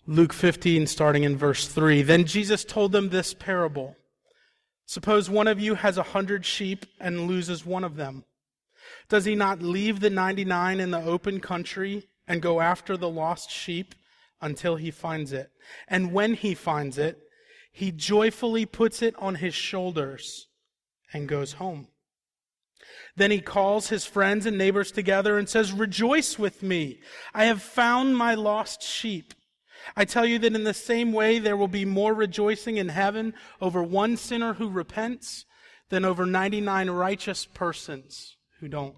Luke 15, starting in verse 3. Then Jesus told them this parable. Suppose one of you has 100 sheep and loses one of them. Does he not leave the 99 in the open country and go after the lost sheep until he finds it? And when he finds it, he joyfully puts it on his shoulders and goes home. Then he calls his friends and neighbors together and says, "Rejoice with me. I have found my lost sheep." I tell you that in the same way there will be more rejoicing in heaven over one sinner who repents than over 99 righteous persons who don't.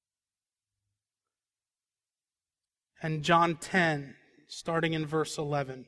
And John 10, starting in verse 11.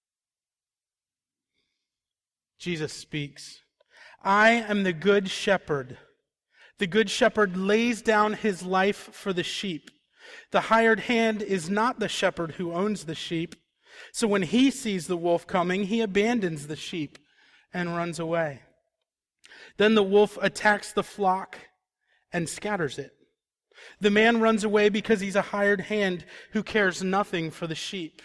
Jesus speaks, "I am the good shepherd. The good shepherd lays down his life for the sheep. The hired hand is not the shepherd who owns the sheep. So when he sees the wolf coming, he abandons the sheep and runs away. Then the wolf attacks the flock and scatters it. The man runs away because he's a hired hand who cares nothing for the sheep.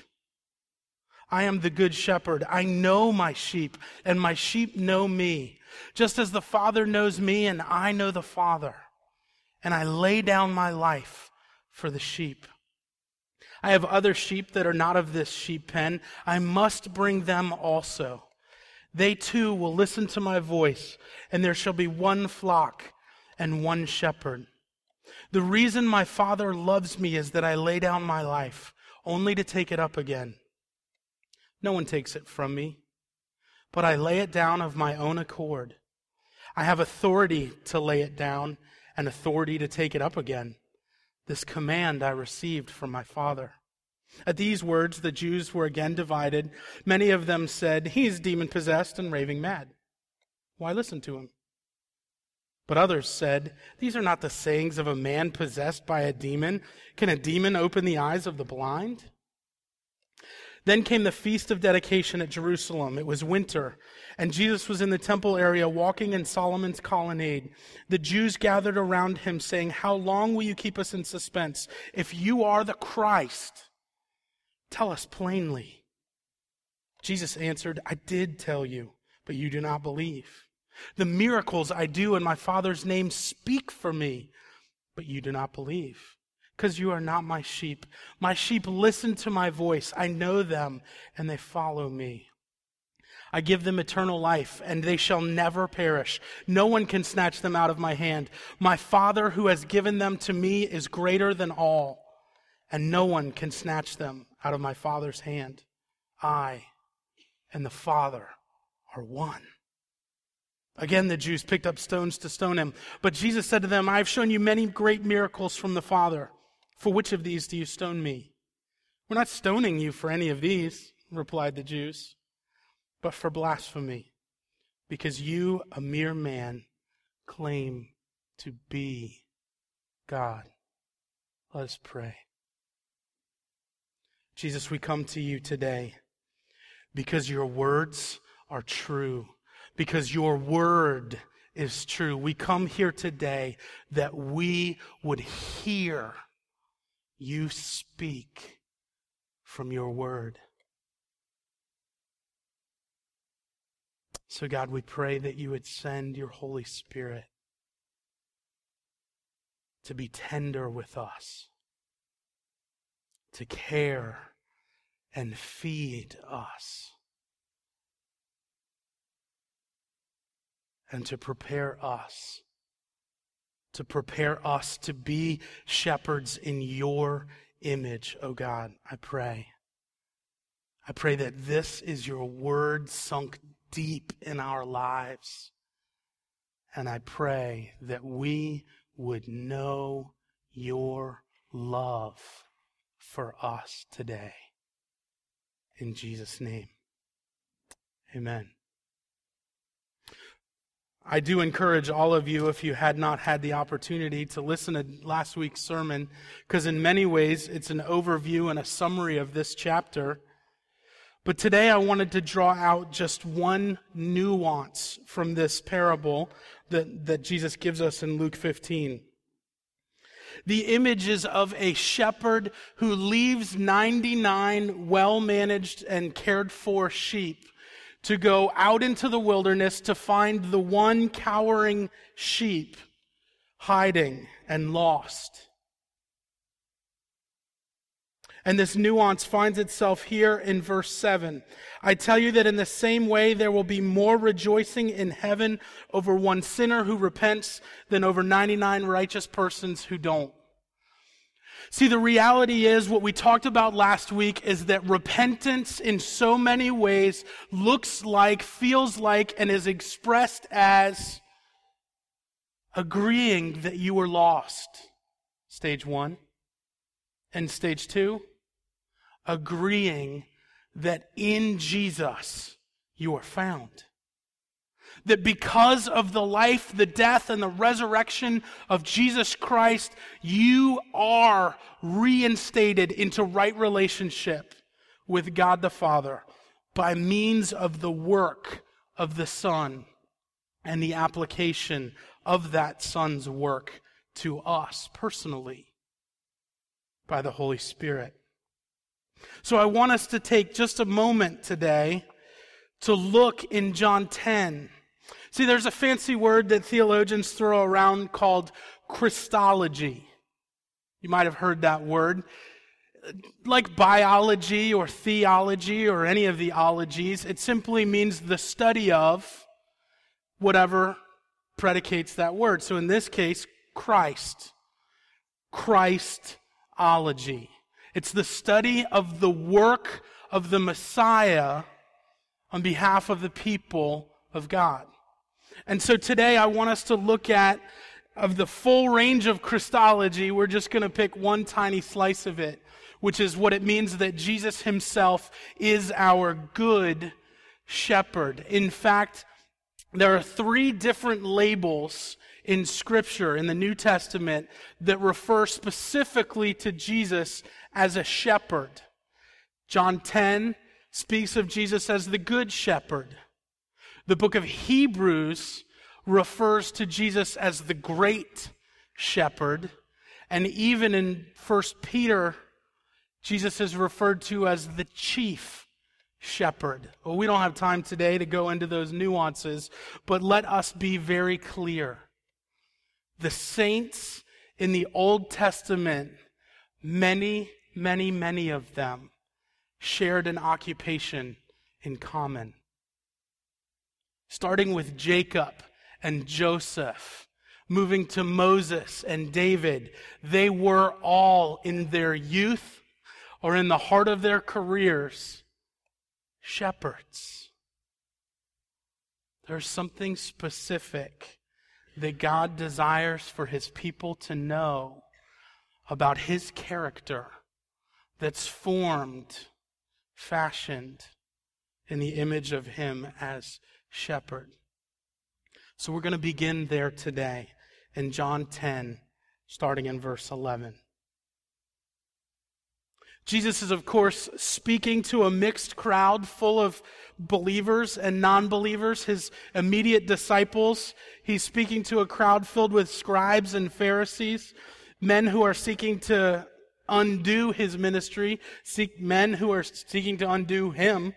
I am the good shepherd. I know my sheep, and my sheep know me, just as the Father knows me, and I know the Father. And I lay down my life for the sheep. I have other sheep that are not of this sheep pen. I must bring them also. They too will listen to my voice, and there shall be one flock and one shepherd. The reason my Father loves me is that I lay down my life, only to take it up again. No one takes it from me, but I lay it down of my own accord. I have authority to lay it down and authority to take it up again. This command I received from my Father." At these words, the Jews were again divided. Many of them said, "He is demon-possessed and raving mad. Why listen to him?" But others said, "These are not the sayings of a man possessed by a demon. Can a demon open the eyes of the blind?" Then came the feast of dedication at Jerusalem. It was winter, and Jesus was in the temple area walking in Solomon's colonnade. The Jews gathered around him, saying, "How long will you keep us in suspense? If you are the Christ, tell us plainly." Jesus answered, "I did tell you, but you do not believe. The miracles I do in my Father's name speak for me, but you do not believe. Because you are not my sheep. My sheep listen to my voice. I know them, and they follow me. I give them eternal life, and they shall never perish. No one can snatch them out of my hand. My Father who has given them to me is greater than all, and no one can snatch them out of my Father's hand. I and the Father are one." Again, the Jews picked up stones to stone him. But Jesus said to them, "I have shown you many great miracles from the Father. For which of these do you stone me?" "We're not stoning you for any of these," replied the Jews, "but for blasphemy, because you, a mere man, claim to be God." Let us pray. Jesus, we come to you today because your words are true, because your word is true. We come here today that we would hear you speak from your word. So God, we pray that you would send your Holy Spirit to be tender with us, to care and feed us, and to prepare us to be shepherds in your image, oh God, I pray. I pray that this is your word sunk deep in our lives. And I pray that we would know your love for us today. In Jesus' name, amen. I do encourage all of you, if you had not had the opportunity, to listen to last week's sermon, because in many ways it's an overview and a summary of this chapter. But today I wanted to draw out just one nuance from this parable that Jesus gives us in Luke 15. The image is of a shepherd who leaves 99 well-managed and cared-for sheep to go out into the wilderness to find the one cowering sheep hiding and lost. And this nuance finds itself here in verse 7. I tell you that in the same way there will be more rejoicing in heaven over one sinner who repents than over 99 righteous persons who don't. See, the reality is what we talked about last week is that repentance in so many ways looks like, feels like, and is expressed as agreeing that you were lost. Stage 1. And stage 2, agreeing that in Jesus you are found. That because of the life, the death, and the resurrection of Jesus Christ, you are reinstated into right relationship with God the Father by means of the work of the Son and the application of that Son's work to us personally by the Holy Spirit. So I want us to take just a moment today to look in John 10. See, there's a fancy word that theologians throw around called Christology. You might have heard that word. Like biology or theology or any of the ologies, it simply means the study of whatever predicates that word. So in this case, Christ. Christology. It's the study of the work of the Messiah on behalf of the people of God. And so today I want us to look at, of the full range of Christology, we're just going to pick one tiny slice of it, which is what it means that Jesus himself is our good shepherd. In fact, there are 3 different labels in Scripture, in the New Testament, that refer specifically to Jesus as a shepherd. John 10 speaks of Jesus as the good shepherd. The book of Hebrews refers to Jesus as the great shepherd. And even in 1 Peter, Jesus is referred to as the chief shepherd. Well, we don't have time today to go into those nuances, but let us be very clear. The saints in the Old Testament, many of them shared an occupation in common. Starting with Jacob and Joseph, moving to Moses and David, they were all in their youth or in the heart of their careers shepherds. There's something specific that God desires for his people to know about his character that's formed, fashioned in the image of him as shepherd. So we're going to begin there today in John 10, starting in verse 11. Jesus is, of course, speaking to a mixed crowd full of believers and non-believers, his immediate disciples. He's speaking to a crowd filled with scribes and Pharisees, men who are seeking to undo his ministry, men who are seeking to undo him.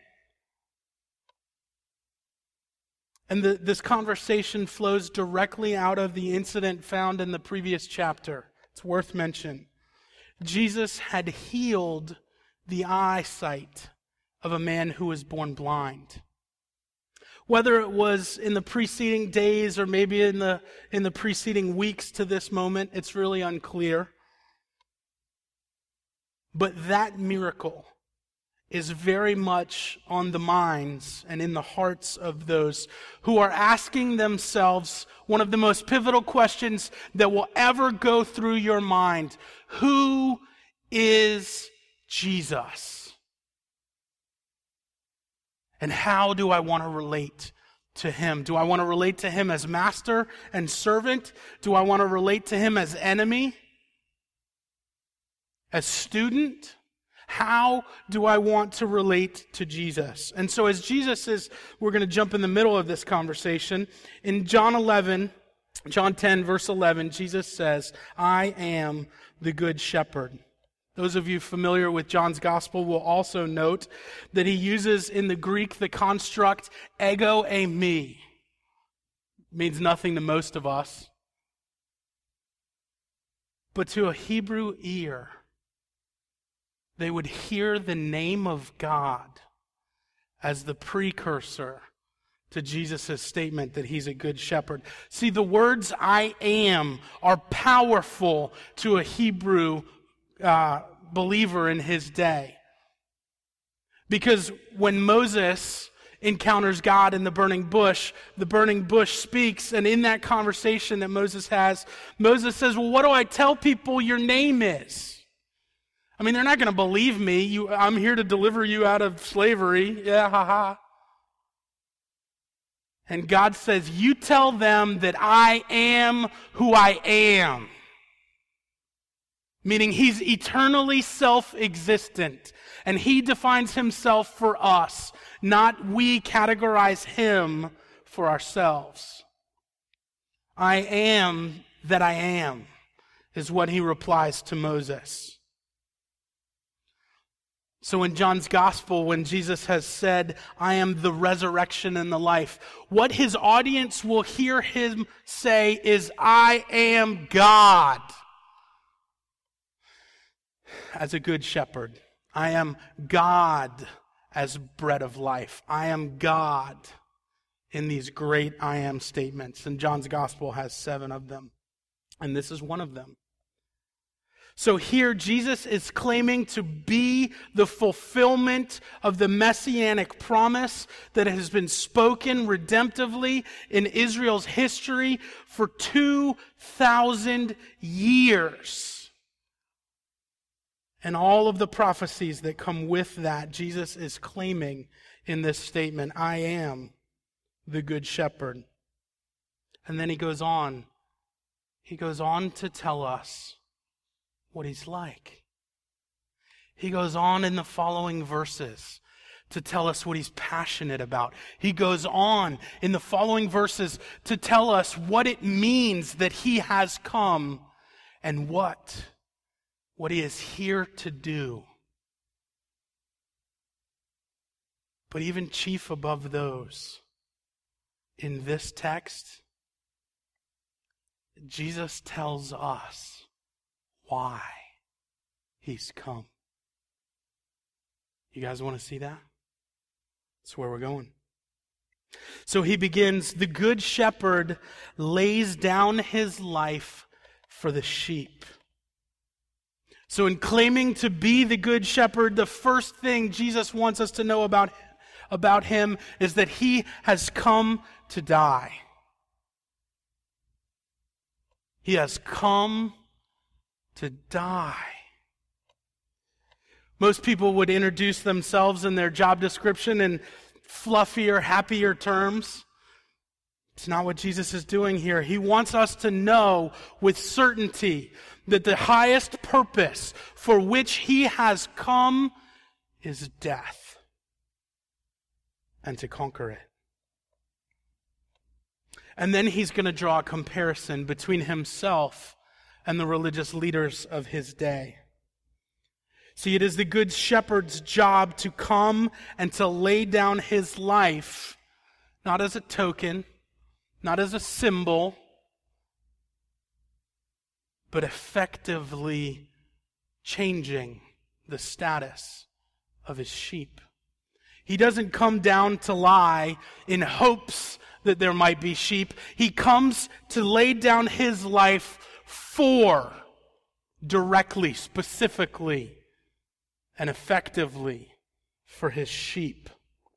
And this conversation flows directly out of the incident found in the previous chapter. It's worth mention. Jesus had healed the eyesight of a man who was born blind. Whether it was in the preceding days or maybe in the preceding weeks to this moment, it's really unclear. But that miracle is very much on the minds and in the hearts of those who are asking themselves one of the most pivotal questions that will ever go through your mind. Who is Jesus? And how do I want to relate to him? Do I want to relate to him as master and servant? Do I want to relate to him as enemy? As student? How do I want to relate to Jesus? And so as Jesus is, we're going to jump in the middle of this conversation. In John 11, John 10, verse 11, Jesus says, I am the good shepherd. Those of you familiar with John's gospel will also note that he uses in the Greek the construct ego eimi. It means nothing to most of us. But to a Hebrew ear, they would hear the name of God as the precursor to Jesus' statement that he's a good shepherd. See, the words I am are powerful to a Hebrew believer in his day. Because when Moses encounters God in the burning bush speaks, and in that conversation that Moses has, Moses says, well, what do I tell people your name is? I mean, they're not going to believe me. I'm here to deliver you out of slavery. Yeah, ha. And God says, you tell them that I am who I am. Meaning he's eternally self-existent. And he defines himself for us, not we categorize him for ourselves. I am that I am, is what he replies to Moses. So in John's gospel, when Jesus has said, I am the resurrection and the life, what his audience will hear him say is, I am God. As a good shepherd. I am God as bread of life. I am God in these great I am statements. And John's gospel has 7 of them. And this is one of them. So here Jesus is claiming to be the fulfillment of the messianic promise that has been spoken redemptively in Israel's history for 2,000 years. And all of the prophecies that come with that, Jesus is claiming in this statement, I am the good shepherd. And then he goes on to tell us what he's like. He goes on in the following verses to tell us what he's passionate about. He goes on in the following verses to tell us what it means that he has come and what he is here to do. But even chief above those, in this text, Jesus tells us why he's come. You guys want to see that? That's where we're going. So he begins, the good shepherd lays down his life for the sheep. So in claiming to be the good shepherd, the first thing Jesus wants us to know about him is that he has come to die. He has come to die. Most people would introduce themselves in their job description in fluffier, happier terms. It's not what Jesus is doing here. He wants us to know with certainty that the highest purpose for which he has come is death, and to conquer it. And then he's going to draw a comparison between himself and the religious leaders of his day. See, it is the good shepherd's job to come and to lay down his life, not as a token, not as a symbol, but effectively changing the status of his sheep. He doesn't come down to lie in hopes that there might be sheep. He comes to lay down his life directly, specifically, and effectively for his sheep.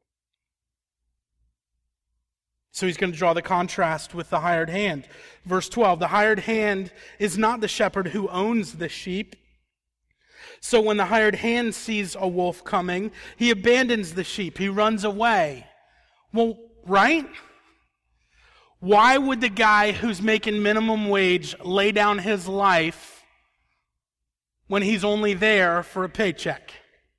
So he's going to draw the contrast with the hired hand. Verse 12, the hired hand is not the shepherd who owns the sheep. So when the hired hand sees a wolf coming, he abandons the sheep. He runs away. Well, right? Why would the guy who's making minimum wage lay down his life when he's only there for a paycheck?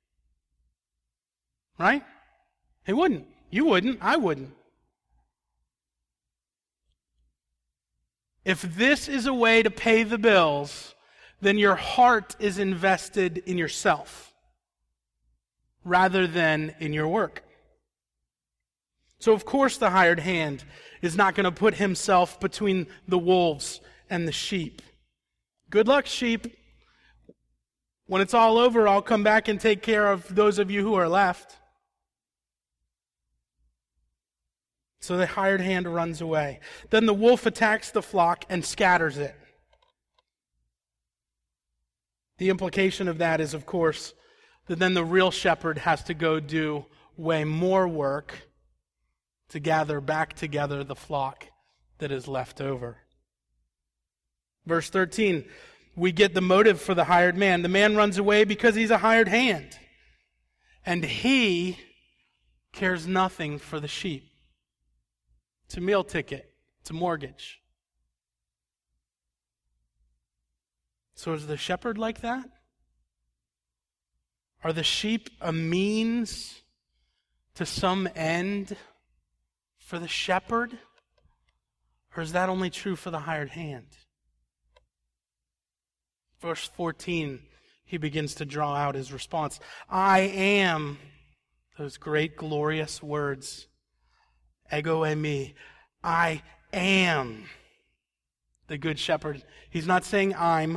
Right? He wouldn't. You wouldn't. I wouldn't. If this is a way to pay the bills, then your heart is invested in yourself rather than in your work. So of course the hired hand is not going to put himself between the wolves and the sheep. Good luck, sheep. When it's all over, I'll come back and take care of those of you who are left. So the hired hand runs away. Then the wolf attacks the flock and scatters it. The implication of that is, of course, that then the real shepherd has to go do way more work to gather back together the flock that is left over. Verse 13, we get the motive for the hired man. The man runs away because he's a hired hand, and he cares nothing for the sheep. It's a meal ticket. It's a mortgage. So is the shepherd like that? Are the sheep a means to some end for the shepherd? Or is that only true for the hired hand? Verse 14, he begins to draw out his response. I am, those great glorious words, ego eimi, I am the good shepherd. He's not saying I'm.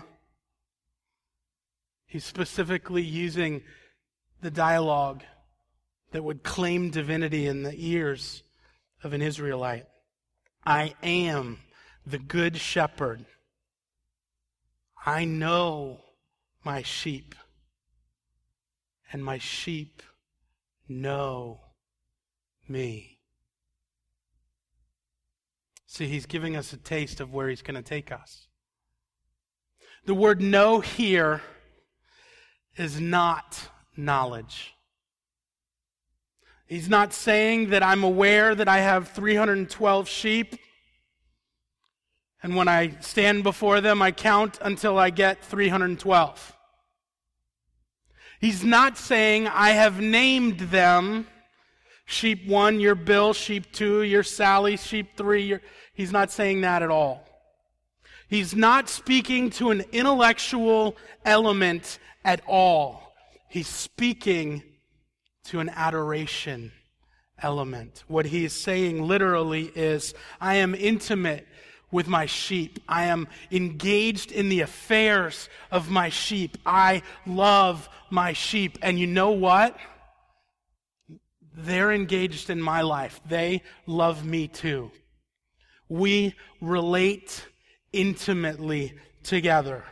He's specifically using the dialogue that would claim divinity in the ears of an Israelite. I am the good shepherd. I know my sheep, and my sheep know me. See, he's giving us a taste of where he's going to take us. The word know here is not knowledge. He's not saying that I'm aware that I have 312 sheep, and when I stand before them, I count until I get 312. He's not saying I have named them, sheep 1, you're Bill, sheep 2, you're Sally, sheep 3, He's not saying that at all. He's not speaking to an intellectual element at all. He's speaking to an adoration element. What he is saying literally is, I am intimate with my sheep. I am engaged in the affairs of my sheep. I love my sheep. And you know what? They're engaged in my life. They love me too. We relate intimately together.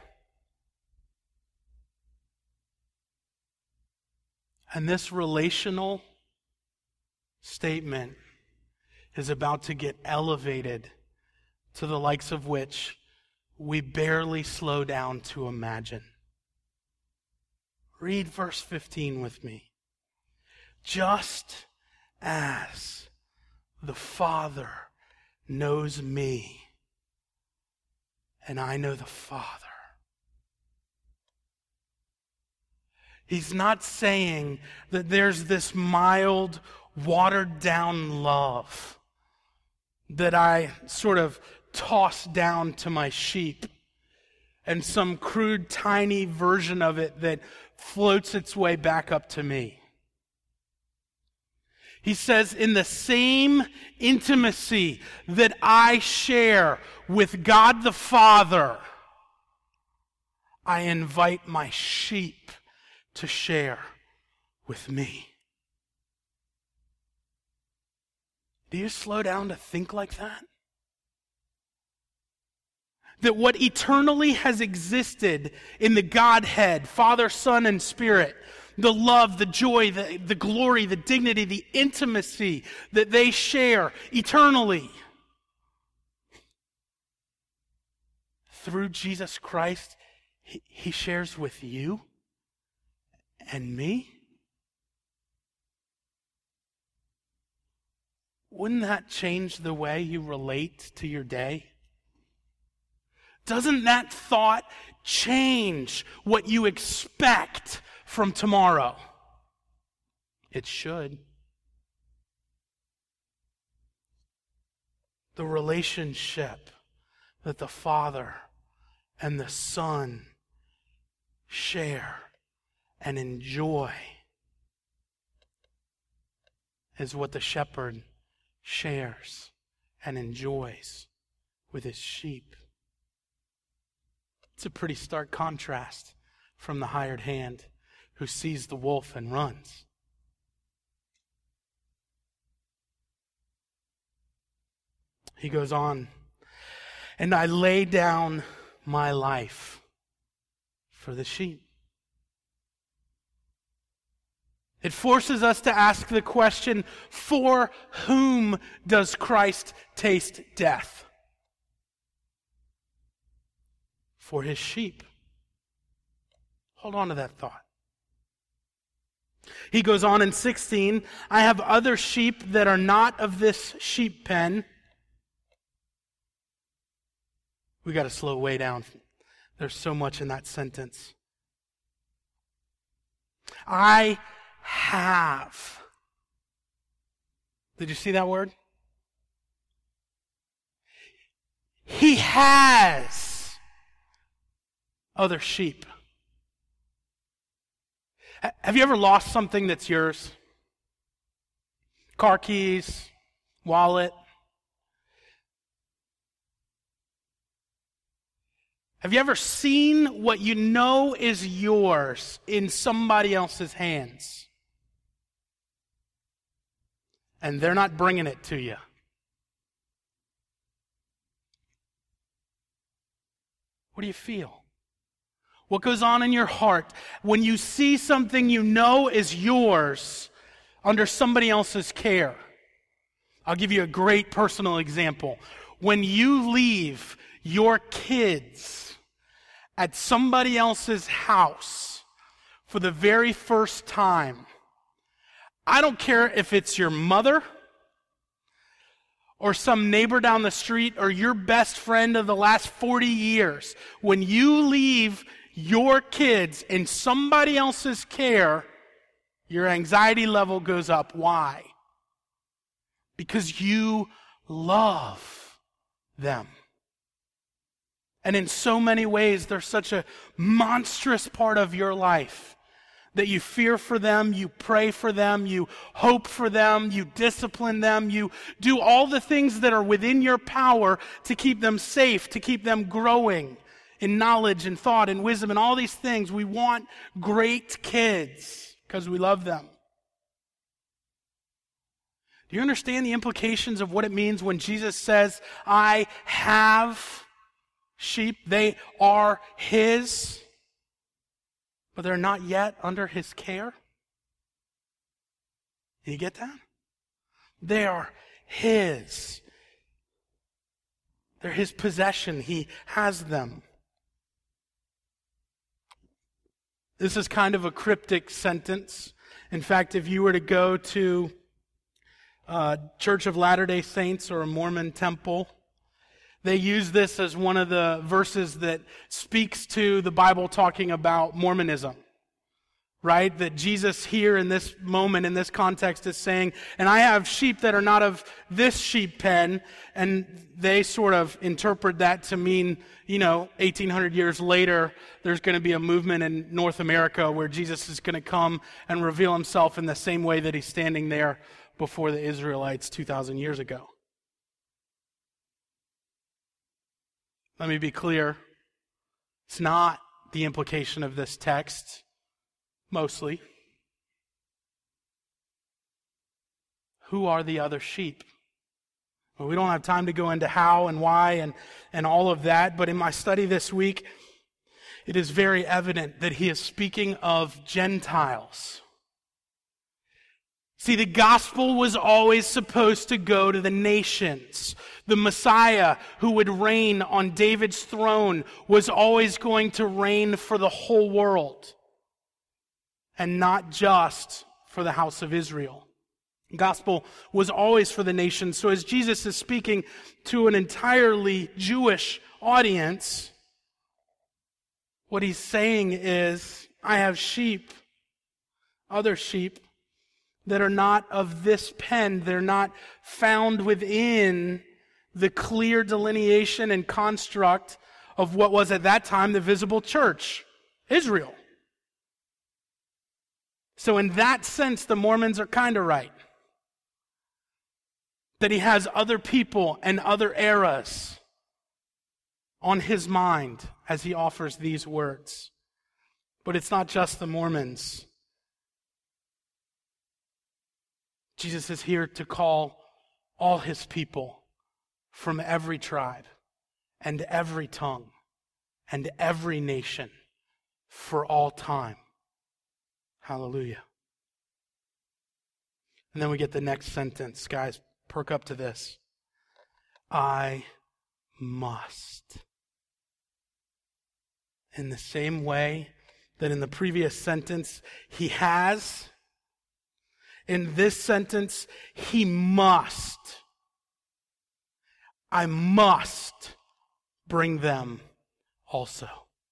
And this relational statement is about to get elevated to the likes of which we barely slow down to imagine. Read verse 15 with me. Just as the Father knows me, and I know the Father. He's not saying that there's this mild, watered-down love that I sort of toss down to my sheep, and some crude, tiny version of it that floats its way back up to me. He says, in the same intimacy that I share with God the Father, I invite my sheep to share with me. Do you slow down to think like that? That what eternally has existed in the Godhead, Father, Son, and Spirit, the love, the joy, the glory, the dignity, the intimacy that they share eternally, through Jesus Christ, He shares with you and me? Wouldn't that change the way you relate to your day? Doesn't that thought change what you expect from tomorrow? It should. The relationship that the Father and the Son share and enjoy is what the shepherd shares and enjoys with his sheep. It's a pretty stark contrast from the hired hand who sees the wolf and runs. He goes on, and I lay down my life for the sheep. It forces us to ask the question, for whom does Christ taste death? For his sheep. Hold on to that thought. He goes on in 16, I have other sheep that are not of this sheep pen. We got to slow way down. There's so much in that sentence. I have. Did you see that word? He has other sheep. Have you ever lost something that's yours? Car keys, wallet. Have you ever seen what you know is yours in somebody else's hands? And they're not bringing it to you. What do you feel? What goes on in your heart when you see something you know is yours under somebody else's care? I'll give you a great personal example. When you leave your kids at somebody else's house for the very first time, I don't care if it's your mother or some neighbor down the street or your best friend of the last 40 years. When you leave your kids in somebody else's care, your anxiety level goes up. Why? Because you love them. And in so many ways, they're such a monstrous part of your life that you fear for them, you pray for them, you hope for them, you discipline them, you do all the things that are within your power to keep them safe, to keep them growing in knowledge and thought and wisdom and all these things. We want great kids because we love them. Do you understand the implications of what it means when Jesus says, I have sheep? They are his, but they're not yet under his care. Do you get that? They are his. They're his possession. He has them. This is kind of a cryptic sentence. In fact, if you were to go to Church of Latter-day Saints or a Mormon temple, they use this as one of the verses that speaks to the Bible talking about Mormonism, right? That Jesus here in this moment, in this context, is saying, and I have sheep that are not of this sheep pen, and they sort of interpret that to mean, 1,800 years later, there's going to be a movement in North America where Jesus is going to come and reveal himself in the same way that he's standing there before the Israelites 2,000 years ago. Let me be clear. It's not the implication of this text, mostly. Who are the other sheep? Well, we don't have time to go into how and why and all of that, but in my study this week, it is very evident that he is speaking of Gentiles. See, the gospel was always supposed to go to the nations. The Messiah who would reign on David's throne was always going to reign for the whole world and not just for the house of Israel. The gospel was always for the nations. So as Jesus is speaking to an entirely Jewish audience, what he's saying is, I have sheep, other sheep, that are not of this pen. They're not found within the clear delineation and construct of what was at that time the visible church, Israel. So in that sense, the Mormons are kind of right. That he has other people and other eras on his mind as he offers these words. But it's not just the Mormons. Jesus is here to call all his people from every tribe and every tongue and every nation for all time. Hallelujah. And then we get the next sentence. Guys, perk up to this. I must. In the same way that in the previous sentence he has, in this sentence he must. I must bring them also.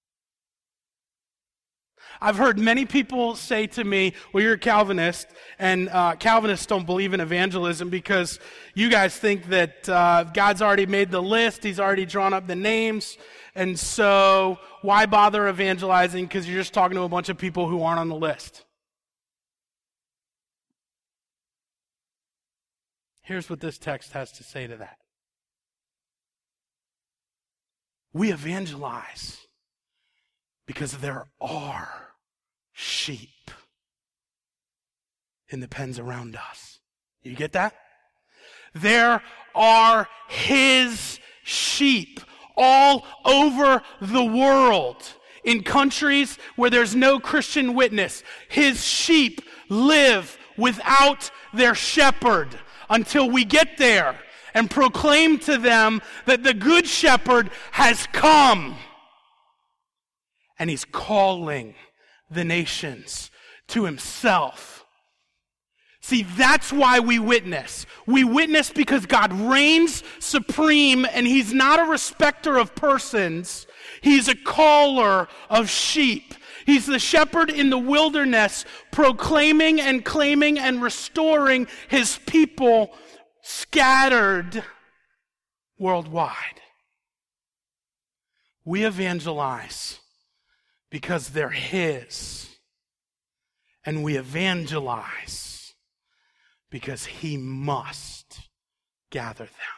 I've heard many people say to me, well, you're a Calvinist, and Calvinists don't believe in evangelism because you guys think that God's already made the list, he's already drawn up the names, and so why bother evangelizing because you're just talking to a bunch of people who aren't on the list. Here's what this text has to say to that. We evangelize because there are sheep in the pens around us. You get that? There are his sheep all over the world. In countries where there's no Christian witness, his sheep live without their shepherd until we get there and proclaim to them that the good shepherd has come. And he's calling the nations to himself. See, that's why we witness. We witness because God reigns supreme and he's not a respecter of persons. He's a caller of sheep. He's the shepherd in the wilderness, proclaiming and claiming and restoring his people scattered worldwide. We evangelize because they're his. And we evangelize because he must gather them.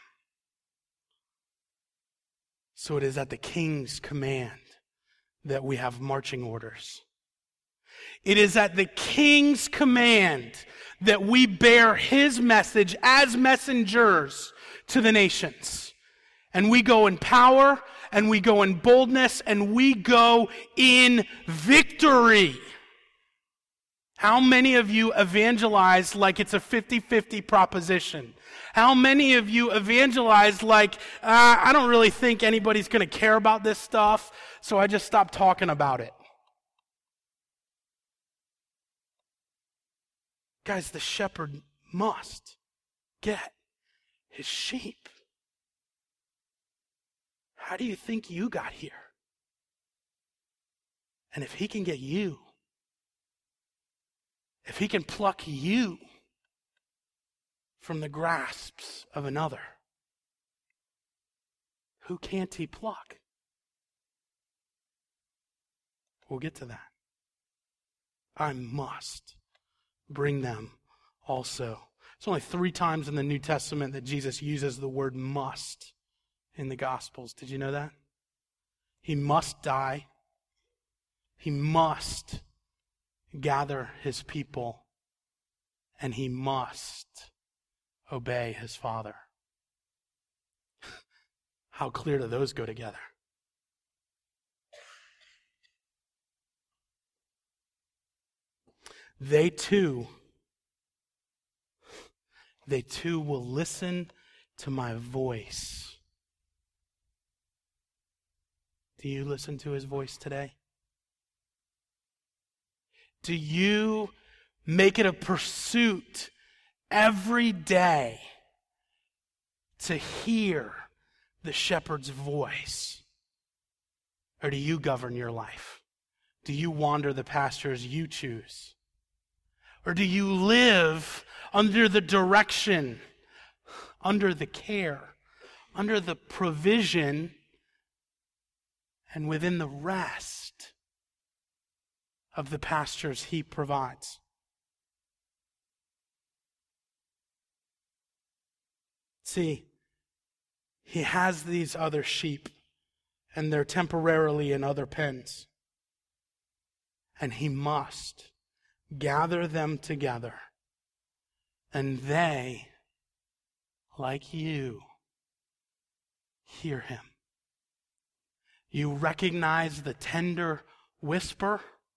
So it is at the king's command that we have marching orders. It is at the king's command that we bear his message as messengers to the nations. And we go in power, and we go in boldness, and we go in victory. How many of you evangelize like it's a 50-50 proposition? How many of you evangelize like, I don't really think anybody's going to care about this stuff, so I just stopped talking about it? Guys, the shepherd must get his sheep. How do you think you got here? And if he can get you, if he can pluck you from the grasps of another, who can't he pluck? We'll get to that. I must bring them also. It's only 3 times in the New Testament that Jesus uses the word must in the Gospels. Did you know that? He must die. He must gather his people. And he must obey his Father. How clear do those go together? They too will listen to my voice. Do you listen to his voice today? Do you make it a pursuit every day to hear the shepherd's voice? Or do you govern your life? Do you wander the pastures you choose? Or do you live under the direction, under the care, under the provision and within the rest of the pastures he provides. See, he has these other sheep, and they're temporarily in other pens. And he must gather them together. And they, like you, hear him. You recognize the tender whisper,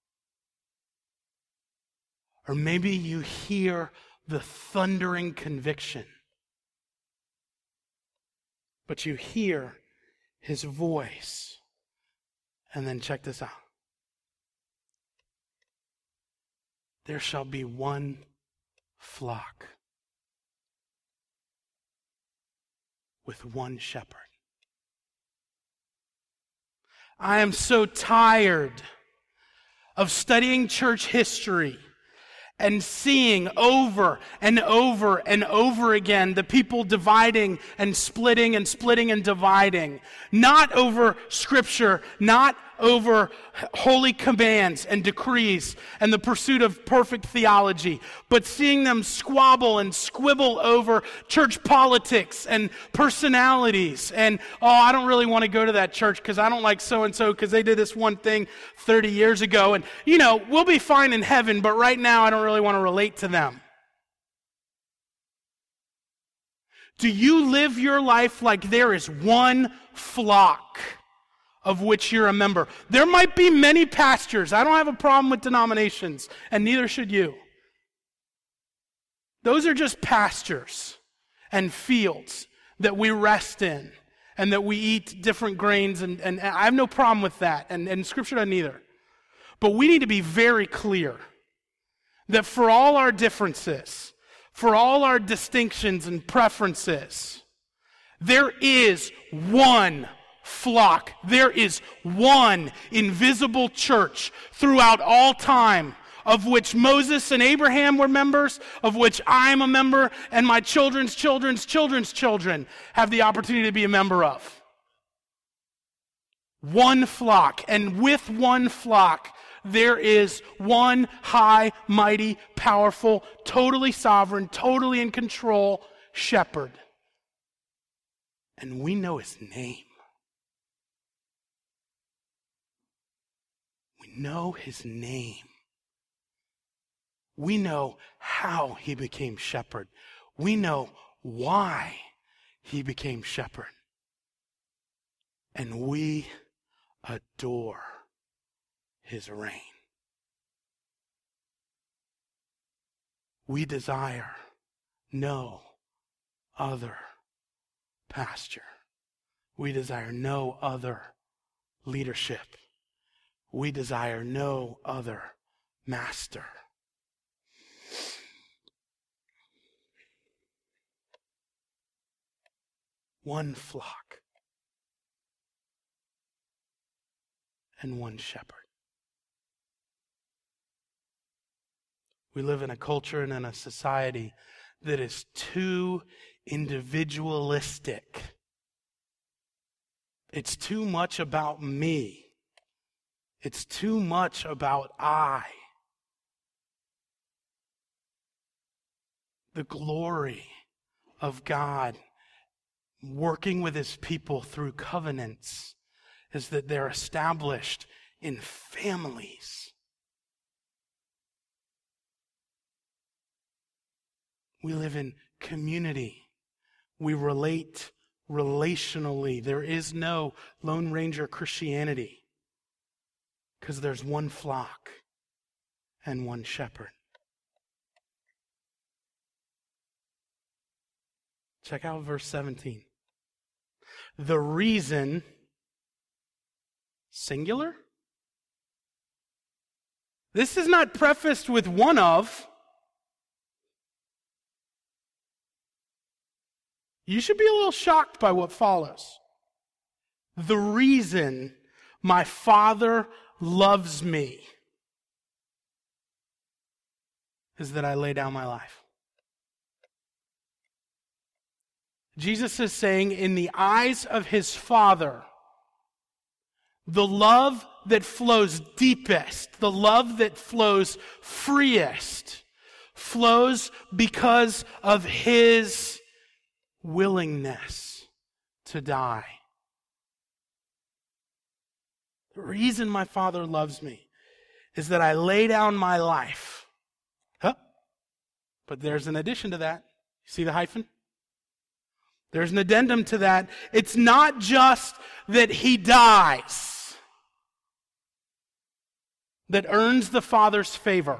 or maybe you hear the thundering conviction. But you hear his voice. And then check this out. There shall be one flock with one shepherd. I am so tired of studying church history and seeing over and over and over again the people dividing and splitting and dividing. Not over Scripture, not over holy commands and decrees and the pursuit of perfect theology, but seeing them squabble and squibble over church politics and personalities. And, I don't really want to go to that church because I don't like so-and-so because they did this one thing 30 years ago. And, we'll be fine in heaven, but right now I don't really want to relate to them. Do you live your life like there is one flock of which you're a member? There might be many pastures. I don't have a problem with denominations, and neither should you. Those are just pastures and fields that we rest in and that we eat different grains, and I have no problem with that, and Scripture doesn't either. But we need to be very clear that for all our differences, for all our distinctions and preferences, there is one flock. There is one invisible church throughout all time, of which Moses and Abraham were members, of which I am a member, and my children's children's children's children have the opportunity to be a member of. One flock, and with one flock, there is one high, mighty, powerful, totally sovereign, totally in control shepherd. And we know his name. We know his name. We know how he became shepherd. We know why he became shepherd. And we adore his reign. We desire no other pasture. We desire no other leadership. We desire no other master. One flock and one shepherd. We live in a culture and in a society that is too individualistic. It's too much about me. It's too much about I. The glory of God working with his people through covenants is that they're established in families. We live in community. We relate relationally. There is no Lone Ranger Christianity because there's one flock and one shepherd. Check out verse 17. The reason, singular? This is not prefaced with one of. You should be a little shocked by what follows. The reason my Father loves me is that I lay down my life. Jesus is saying, in the eyes of his Father, the love that flows deepest, the love that flows freest, flows because of his willingness to die. The reason my Father loves me is that I lay down my life. But there's an addition to that. You see the hyphen? There's an addendum to that. It's not just that he dies that earns the Father's favor,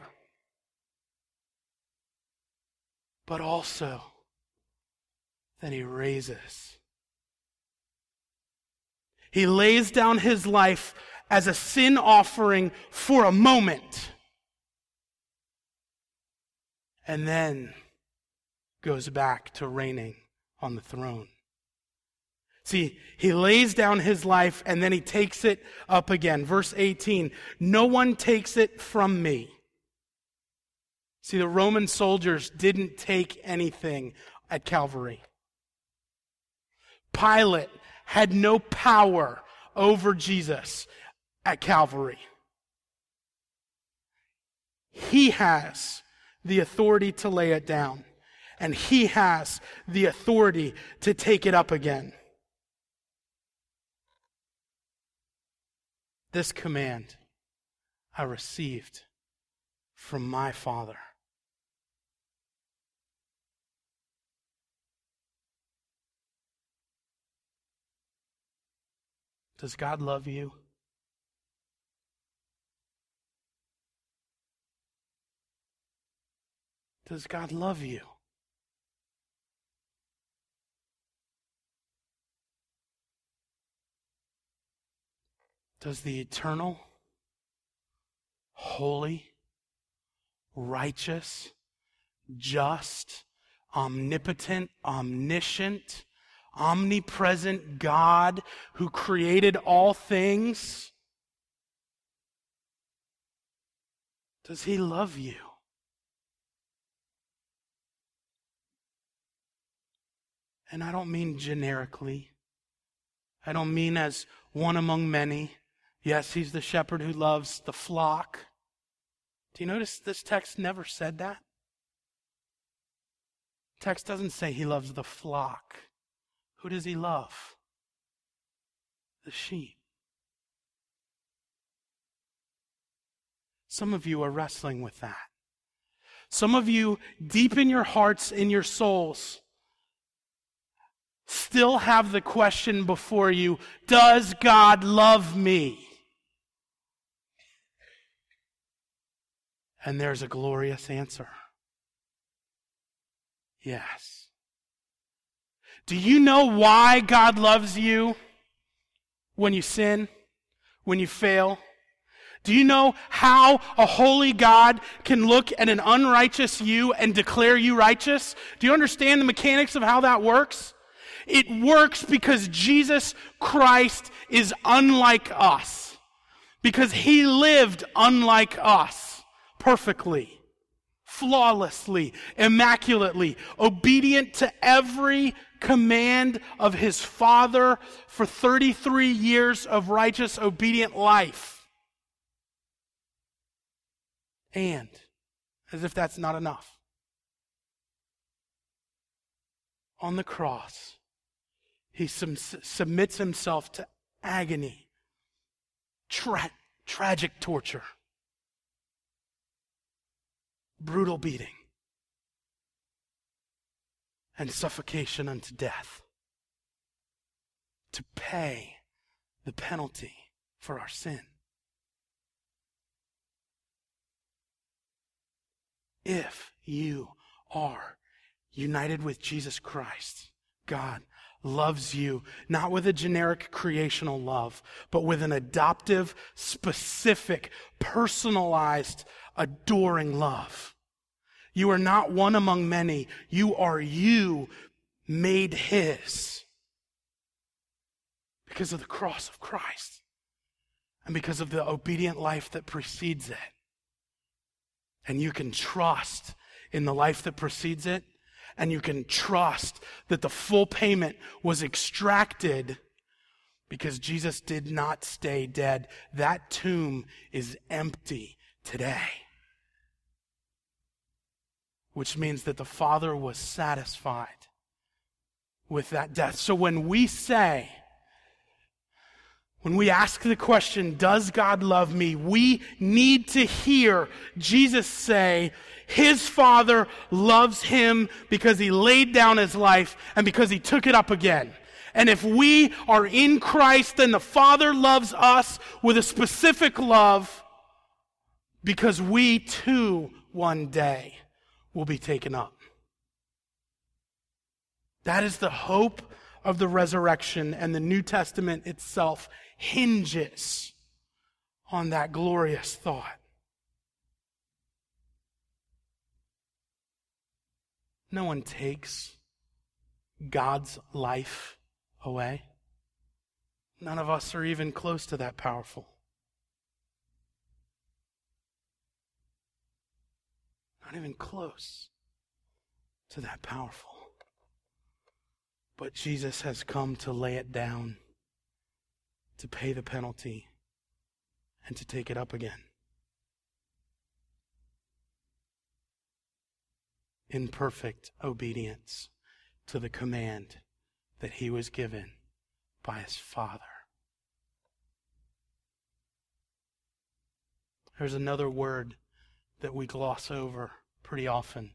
but also that he raises. He lays down his life as a sin offering for a moment, and then goes back to reigning on the throne. See, he lays down his life and then he takes it up again. Verse 18, no one takes it from me. See, the Roman soldiers didn't take anything at Calvary. Pilate had no power over Jesus at Calvary. He has the authority to lay it down, and he has the authority to take it up again. This command I received from my Father. Does God love you? Does God love you? Does the eternal, holy, righteous, just, omnipotent, omniscient, omnipresent God who created all things, does he love you? And I don't mean generically. I don't mean as one among many. Yes, he's the shepherd who loves the flock. Do you notice this text never said that? The text doesn't say he loves the flock. Who does he love? The sheep. Some of you are wrestling with that. Some of you, deep in your hearts, in your souls, still have the question before you, does God love me? And there's a glorious answer. Yes. Do you know why God loves you when you sin, when you fail? Do you know how a holy God can look at an unrighteous you and declare you righteous? Do you understand the mechanics of how that works? It works because Jesus Christ is unlike us. Because he lived unlike us. Perfectly, flawlessly, immaculately, obedient to every command of his Father for 33 years of righteous, obedient life. And, as if that's not enough, on the cross, he submits himself to agony, tragic torture, brutal beating, and suffocation unto death to pay the penalty for our sin. If you are united with Jesus Christ, God loves you, not with a generic creational love, but with an adoptive, specific, personalized, adoring love. You are not one among many. You are you made his. Because of the cross of Christ. And because of the obedient life that precedes it. And you can trust in the life that precedes it. And you can trust that the full payment was extracted because Jesus did not stay dead. That tomb is empty today. Which means that the Father was satisfied with that death. So when we ask the question, does God love me? We need to hear Jesus say, his Father loves him because he laid down his life and because he took it up again. And if we are in Christ, then the Father loves us with a specific love because we too one day will be taken up. That is the hope of the resurrection, and the New Testament itself hinges on that glorious thought. No one takes God's life away. None of us are even close to that powerful. Not even close to that powerful. But Jesus has come to lay it down, to pay the penalty, and to take it up again. In perfect obedience to the command that he was given by his Father. There's another word that we gloss over pretty often.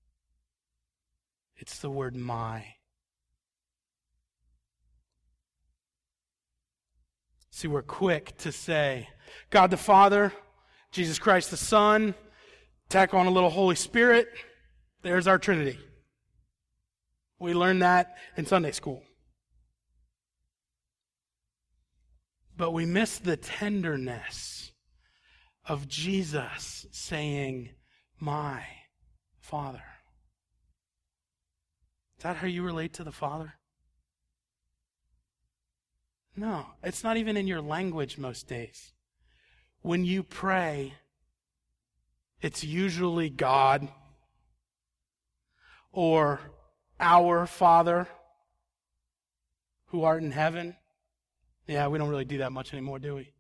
It's the word my. See, we're quick to say, God the Father, Jesus Christ the Son, tack on a little Holy Spirit, there's our Trinity. We learned that in Sunday school. But we miss the tenderness of Jesus saying, my Father. Is that how you relate to the Father? No, it's not even in your language most days. When you pray, it's usually God or our Father who art in heaven. Yeah, we don't really do that much anymore, do we?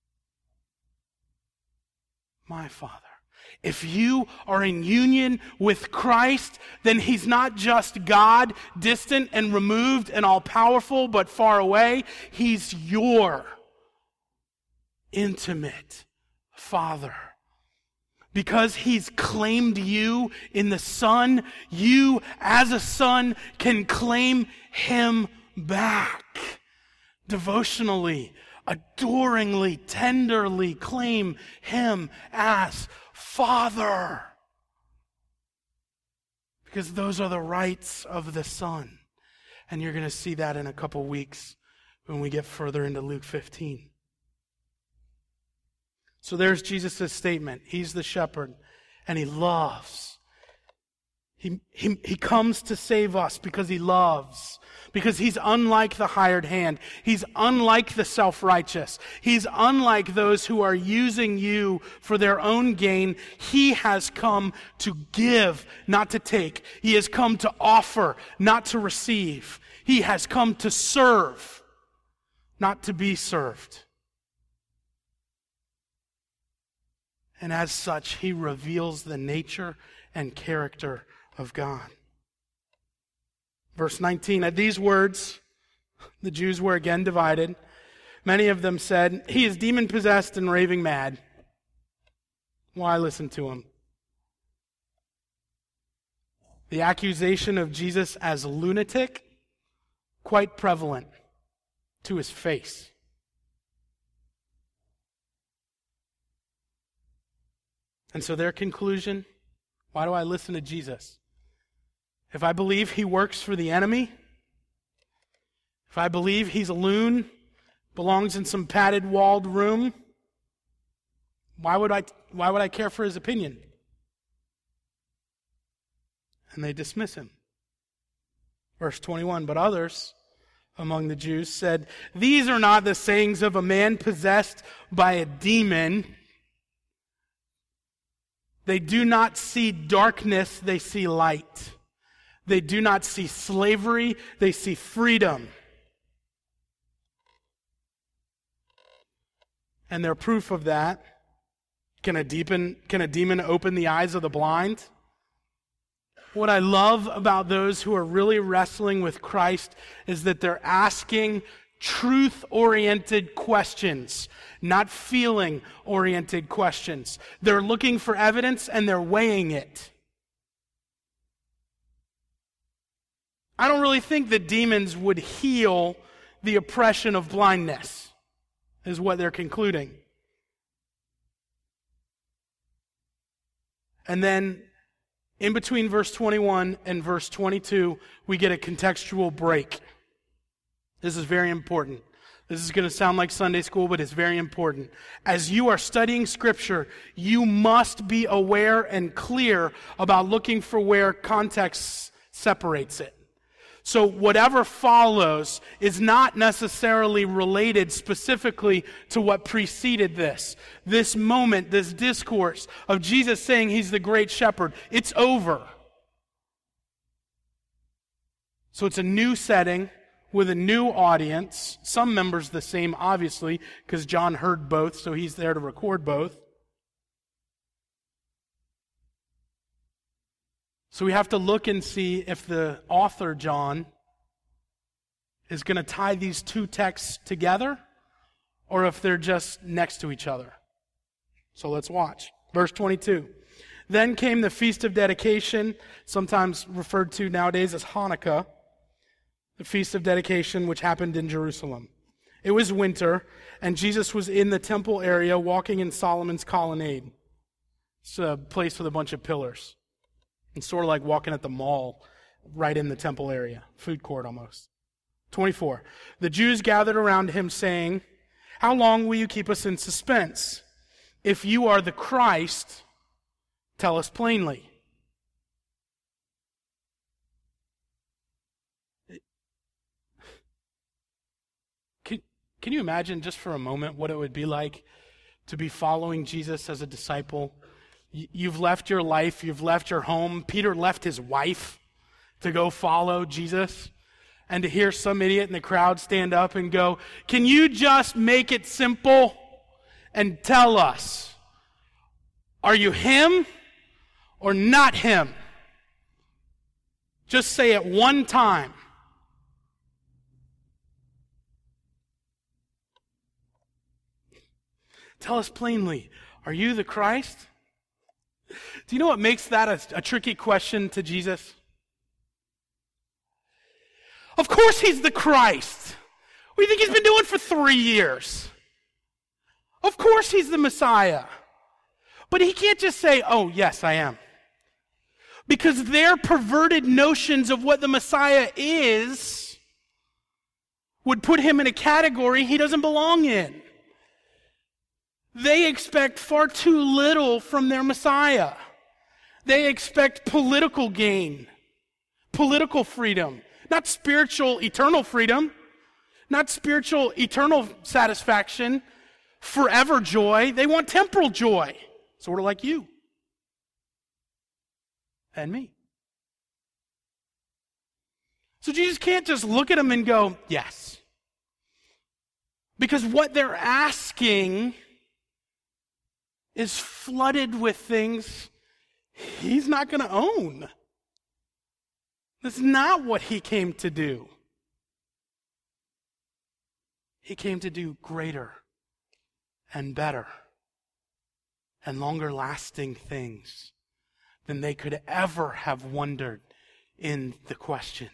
My Father. If you are in union with Christ, then he's not just God, distant and removed and all-powerful, but far away. He's your intimate Father. Because he's claimed you in the Son, you as a son can claim him back. Devotionally, adoringly, tenderly claim him as Father. Because those are the rights of the Son. And you're going to see that in a couple weeks when we get further into Luke 15. So there's Jesus' statement. He's the shepherd, and he loves. He comes to save us because he loves. Because he's unlike the hired hand. He's unlike the self-righteous. He's unlike those who are using you for their own gain. He has come to give, not to take. He has come to offer, not to receive. He has come to serve, not to be served. And as such, he reveals the nature and character of God. Verse 19, at these words, the Jews were again divided. Many of them said, he is demon-possessed and raving mad. Why listen to him? The accusation of Jesus as lunatic, quite prevalent to his face. And so their conclusion, why do I listen to Jesus? If I believe he works for the enemy, if I believe he's a loon, belongs in some padded walled room, why would I care for his opinion? And they dismiss him. Verse 21, but others among the Jews said, these are not the sayings of a man possessed by a demon. They do not see darkness, they see light. They do not see slavery, they see freedom. And their proof of that, can a demon open the eyes of the blind? What I love about those who are really wrestling with Christ is that they're asking truth-oriented questions, not feeling-oriented questions. They're looking for evidence and they're weighing it. I don't really think that demons would heal the oppression of blindness, is what they're concluding. And then, in between verse 21 and verse 22, we get a contextual break. This is very important. This is going to sound like Sunday school, but it's very important. As you are studying Scripture, you must be aware and clear about looking for where context separates it. So whatever follows is not necessarily related specifically to what preceded this. This moment, this discourse of Jesus saying He's the great shepherd, it's over. So it's a new setting with a new audience. Some members the same, obviously, because John heard both, so he's there to record both. So we have to look and see if the author, John, is going to tie these two texts together or if they're just next to each other. So let's watch. Verse 22. Then came the Feast of Dedication, sometimes referred to nowadays as Hanukkah, the Feast of Dedication, which happened in Jerusalem. It was winter, and Jesus was in the temple area walking in Solomon's colonnade. It's a place with a bunch of pillars. It's sort of like walking at the mall right in the temple area, food court almost. 24. The Jews gathered around him saying, "How long will you keep us in suspense? If you are the Christ, tell us plainly." Can you imagine just for a moment what it would be like to be following Jesus as a disciple? You've left your life, you've left your home. Peter left his wife to go follow Jesus. And to hear some idiot in the crowd stand up and go, "Can you just make it simple and tell us, are you him or not him? Just say it one time." Tell us plainly, are you the Christ? Do you know what makes that a tricky question to Jesus? Of course He's the Christ. What do you think He's been doing for 3 years? Of course He's the Messiah. But He can't just say, "Oh, yes, I am." Because their perverted notions of what the Messiah is would put Him in a category He doesn't belong in. They expect far too little from their Messiah. They expect political gain, political freedom, not spiritual, eternal freedom, not spiritual, eternal satisfaction, forever joy. They want temporal joy, sort of like you and me. So Jesus can't just look at them and go, "Yes." Because what they're asking is flooded with things He's not going to own. That's not what He came to do. He came to do greater and better and longer lasting things than they could ever have wondered in the question.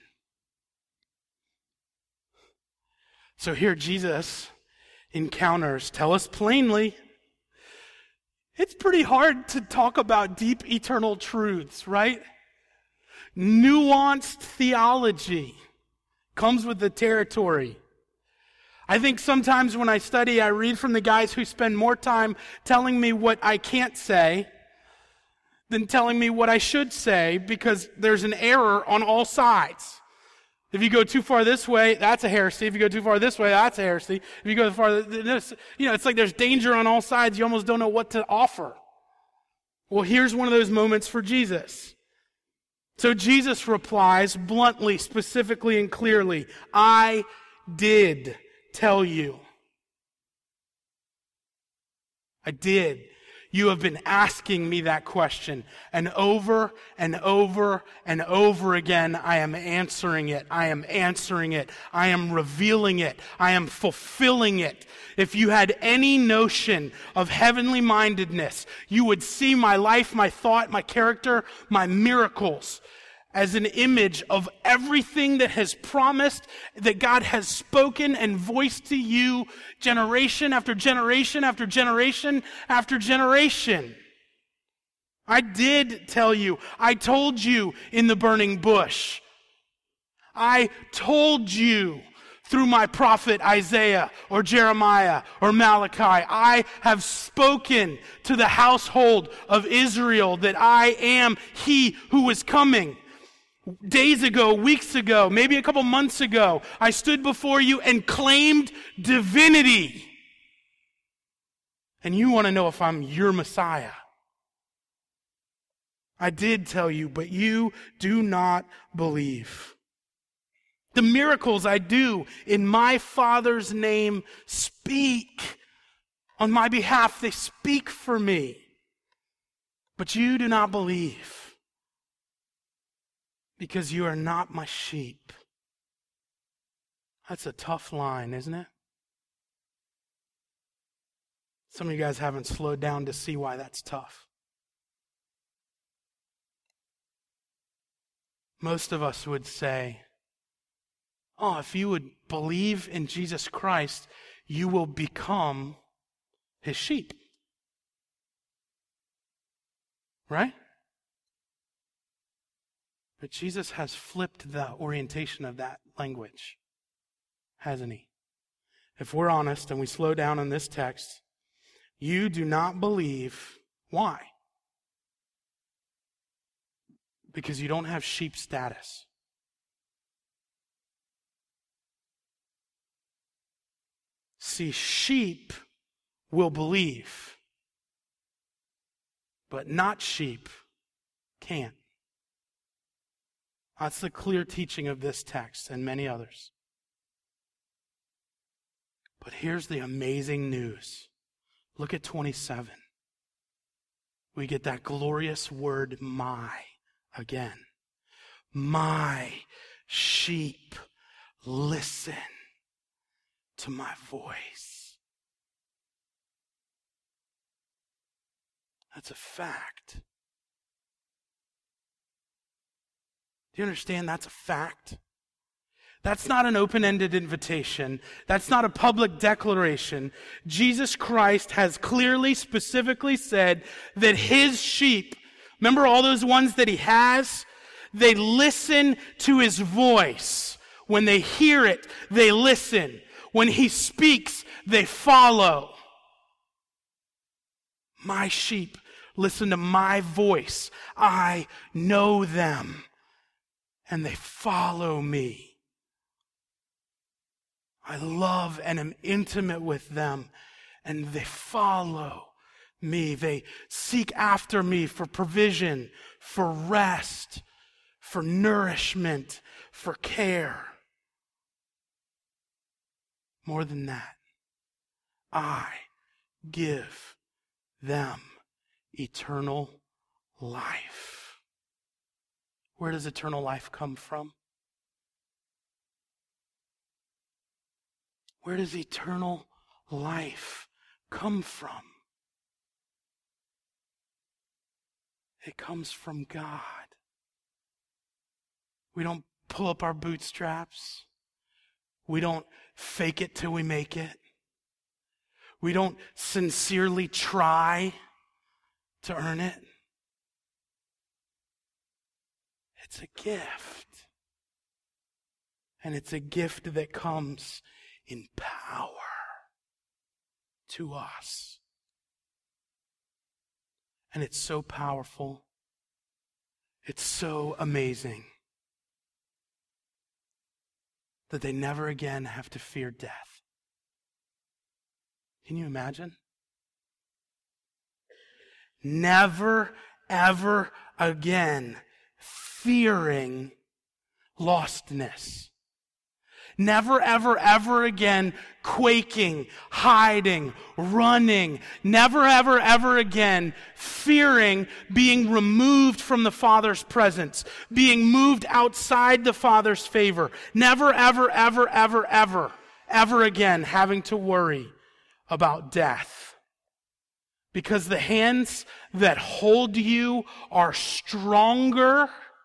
So here Jesus encounters, "Tell us plainly." It's pretty hard to talk about deep eternal truths, right? Nuanced theology comes with the territory. I think sometimes when I study, I read from the guys who spend more time telling me what I can't say than telling me what I should say, because there's an error on all sides. If you go too far this way, that's a heresy. If you go too far this way, that's a heresy. If you go too far this, it's like there's danger on all sides. You almost don't know what to offer. Well, here's one of those moments for Jesus. So Jesus replies bluntly, specifically, and clearly, I did tell you. I did. You have been asking me that question, and over and over and over again, I am answering it. I am answering it. I am revealing it. I am fulfilling it. If you had any notion of heavenly mindedness, you would see my life, my thought, my character, my miracles as an image of everything that has promised, that God has spoken and voiced to you generation after generation after generation after generation. I did tell you. I told you in the burning bush. I told you through my prophet Isaiah or Jeremiah or Malachi. I have spoken to the household of Israel that I am he who is coming. Days ago, weeks ago, maybe a couple months ago, I stood before you and claimed divinity. And you want to know if I'm your Messiah. I did tell you, but you do not believe. The miracles I do in my Father's name speak on my behalf. They speak for me. But you do not believe. Because you are not my sheep. That's a tough line, isn't it? Some of you guys haven't slowed down to see why that's tough. Most of us would say, oh, if you would believe in Jesus Christ, you will become his sheep. Right? But Jesus has flipped the orientation of that language, hasn't he? If we're honest and we slow down in this text, you do not believe. Why? Because you don't have sheep status. See, sheep will believe, but not sheep can't. That's the clear teaching of this text and many others. But here's the amazing news. Look at 27. We get that glorious word, my, again. My sheep listen to my voice. That's a fact. Do you understand that's a fact? That's not an open-ended invitation. That's not a public declaration. Jesus Christ has clearly, specifically said that his sheep, remember all those ones that he has? They listen to his voice. When they hear it, they listen. When he speaks, they follow. My sheep listen to my voice. I know them. And they follow me. I love and am intimate with them. And they follow me. They seek after me for provision, for rest, for nourishment, for care. More than that, I give them eternal life. Where does eternal life come from? Where does eternal life come from? It comes from God. We don't pull up our bootstraps. We don't fake it till we make it. We don't sincerely try to earn it. It's a gift. And it's a gift that comes in power to us. And it's so powerful. It's so amazing that they never again have to fear death. Can you imagine? Never, ever again fearing lostness. Never, ever, ever again quaking, hiding, running. Never, ever, ever again fearing being removed from the Father's presence, being moved outside the Father's favor. Never, ever, ever, ever, ever, ever again having to worry about death. Because the hands that hold you are stronger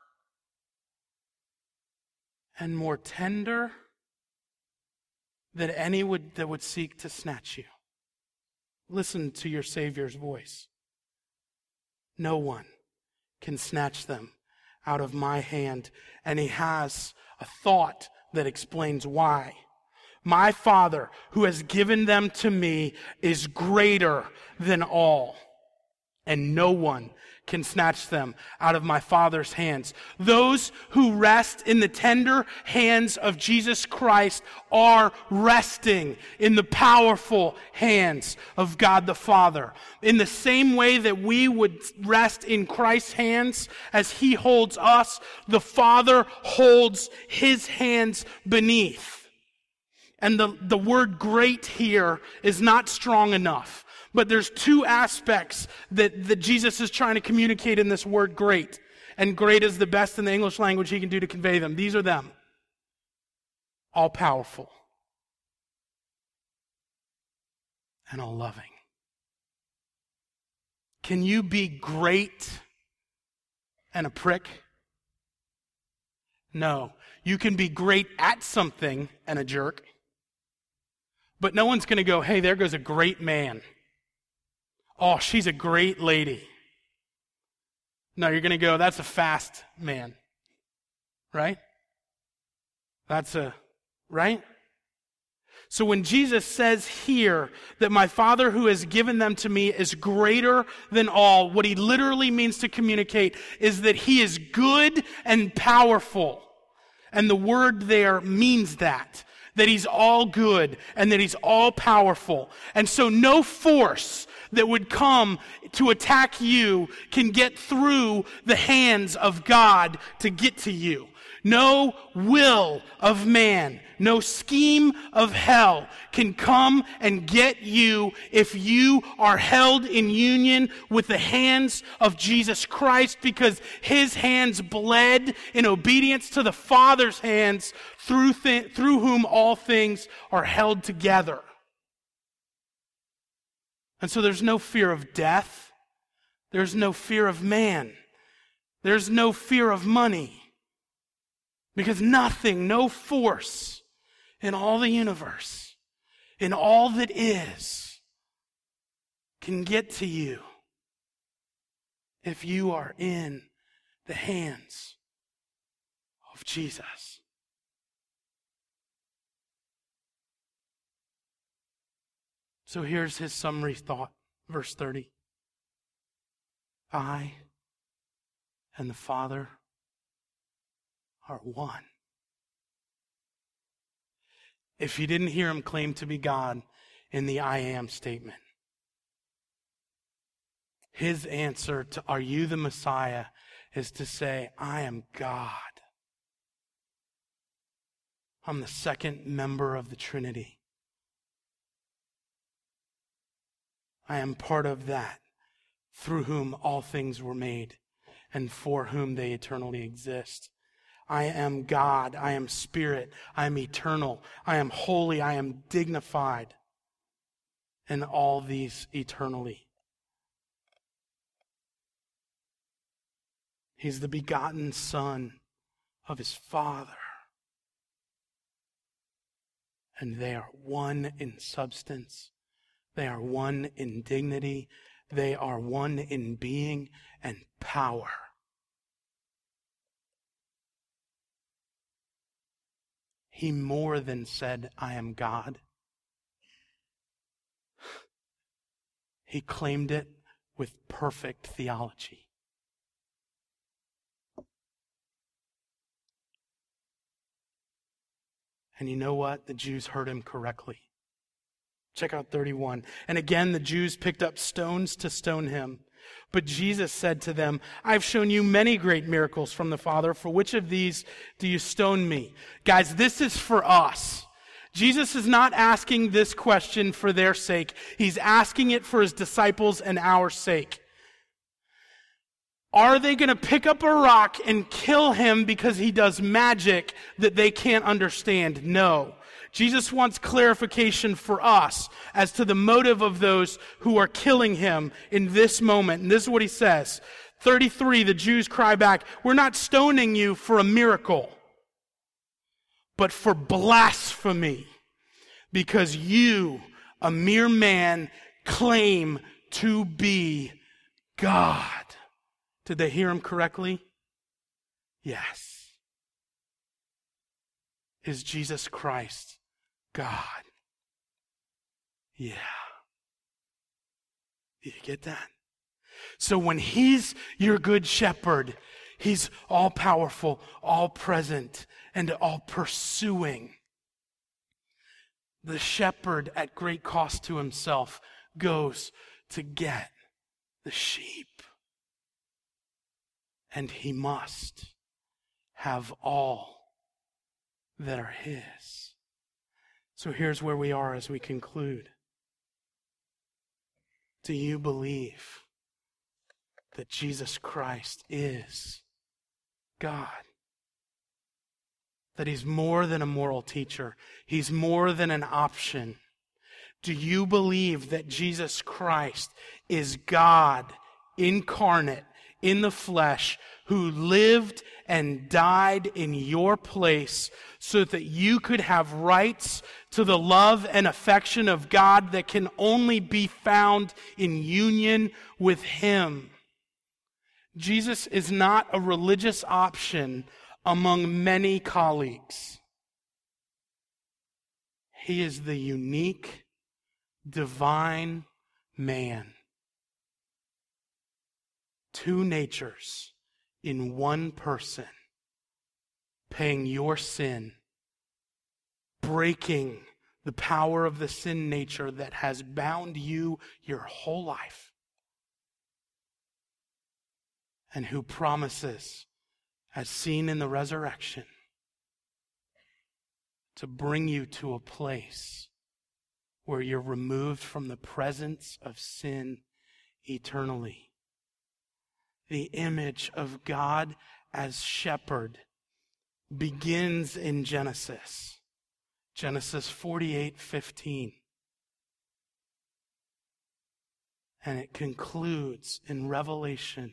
and more tender than any that would seek to snatch you. Listen to your Savior's voice. No one can snatch them out of my hand. And he has a thought that explains why. My Father, who has given them to me, is greater than all, and no one can snatch them out of my Father's hands. Those who rest in the tender hands of Jesus Christ are resting in the powerful hands of God the Father. In the same way that we would rest in Christ's hands as he holds us, the Father holds his hands beneath. And the word great here is not strong enough. But there's two aspects that Jesus is trying to communicate in this word great. And great is the best in the English language he can do to convey them. These are them. All powerful. And all loving. Can you be great and a prick? No. You can be great at something and a jerk. But no one's going to go, hey, there goes a great man. Oh, she's a great lady. No, you're going to go, that's a fast man. Right? Right? So when Jesus says here that my Father who has given them to me is greater than all, what he literally means to communicate is that he is good and powerful. And the word there means that he's all good and that he's all powerful. And so no force that would come to attack you can get through the hands of God to get to you. No will of man, no scheme of hell can come and get you if you are held in union with the hands of Jesus Christ, because his hands bled in obedience to the Father's hands through whom all things are held together. And so there's no fear of death. There's no fear of man. There's no fear of money. Because nothing, no force in all the universe, in all that is, can get to you if you are in the hands of Jesus. So here's his summary thought, verse 30. I and the Father are one. If you didn't hear him claim to be God in the I am statement, his answer to are you the Messiah is to say, I am God. I'm the second member of the Trinity. I am part of that, through whom all things were made and for whom they eternally exist. I am God. I am Spirit. I am eternal. I am holy. I am dignified. And all these eternally. He's the begotten Son of his Father. And they are one in substance. They are one in dignity. They are one in being and power. He more than said, I am God. He claimed it with perfect theology. And you know what? The Jews heard him correctly. Check out 31. And again, the Jews picked up stones to stone him. But Jesus said to them, I've shown you many great miracles from the Father. For which of these do you stone me? Guys, this is for us. Jesus is not asking this question for their sake. He's asking it for his disciples and our sake. Are they going to pick up a rock and kill him because he does magic that they can't understand? No. Jesus wants clarification for us as to the motive of those who are killing him in this moment. And this is what he says. 33, the Jews cry back, we're not stoning you for a miracle, but for blasphemy, because you, a mere man, claim to be God. Did they hear him correctly? Yes. Is Jesus Christ God? Yeah. You get that? So when he's your good shepherd, he's all powerful, all present, and all pursuing. The shepherd, at great cost to himself, goes to get the sheep. And he must have all that are his. So here's where we are as we conclude. Do you believe that Jesus Christ is God? That he's more than a moral teacher. He's more than an option. Do you believe that Jesus Christ is God incarnate in the flesh, who lived and died in your place so that you could have rights to the love and affection of God that can only be found in union with him? Jesus is not a religious option among many colleagues. He is the unique, divine man. Two natures in one person, paying your sin, breaking the power of the sin nature that has bound you your whole life, and who promises, as seen in the resurrection, to bring you to a place where you're removed from the presence of sin eternally. The image of God as shepherd begins in Genesis 48:15. And it concludes in Revelation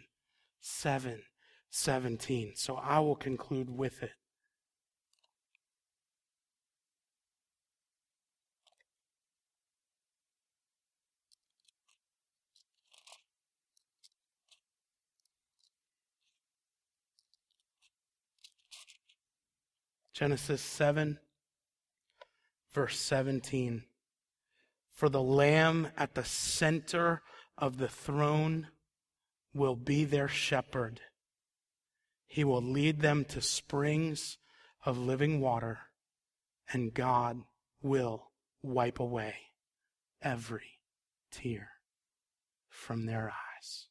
7:17. So I will conclude with it. Genesis 7, verse 17. For the Lamb at the center of the throne will be their shepherd. He will lead them to springs of living water, and God will wipe away every tear from their eyes.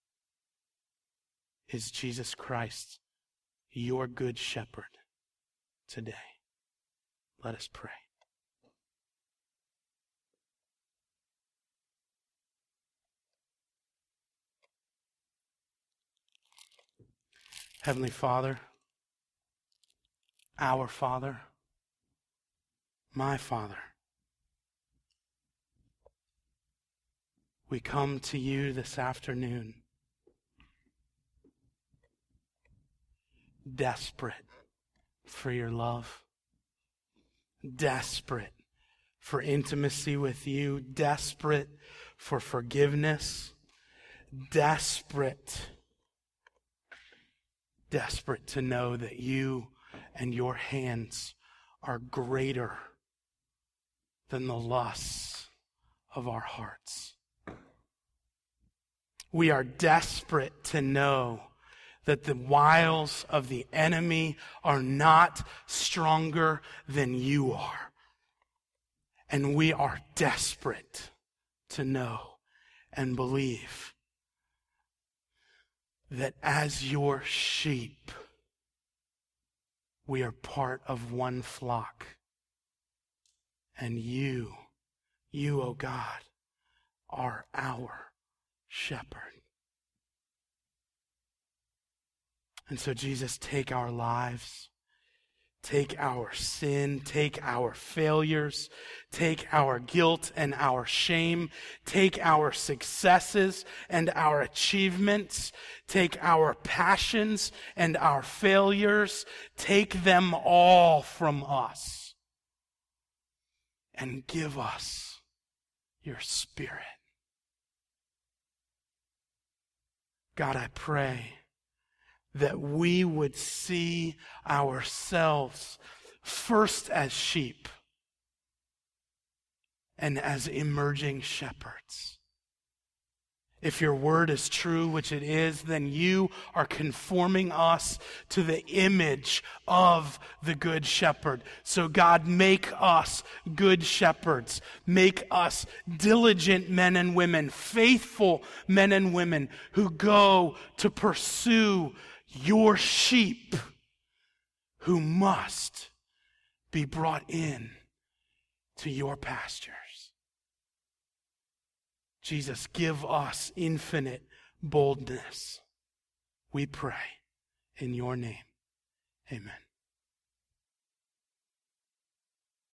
Is Jesus Christ your good shepherd today? Let us pray. Heavenly Father, our Father, my Father, we come to you this afternoon desperate for your love, desperate for intimacy with you, desperate for forgiveness, desperate to know that you and your hands are greater than the lusts of our hearts. We are desperate to know that the wiles of the enemy are not stronger than you are. And we are desperate to know and believe that as your sheep, we are part of one flock. And you, O God, are our shepherd. And so, Jesus, take our lives, take our sin, take our failures, take our guilt and our shame, take our successes and our achievements, take our passions and our failures, take them all from us and give us your Spirit. God, I pray that we would see ourselves first as sheep and as emerging shepherds. If your word is true, which it is, then you are conforming us to the image of the Good Shepherd. So God, make us good shepherds. Make us diligent men and women, faithful men and women who go to pursue your sheep who must be brought in to your pastures. Jesus, give us infinite boldness. We pray in your name. Amen.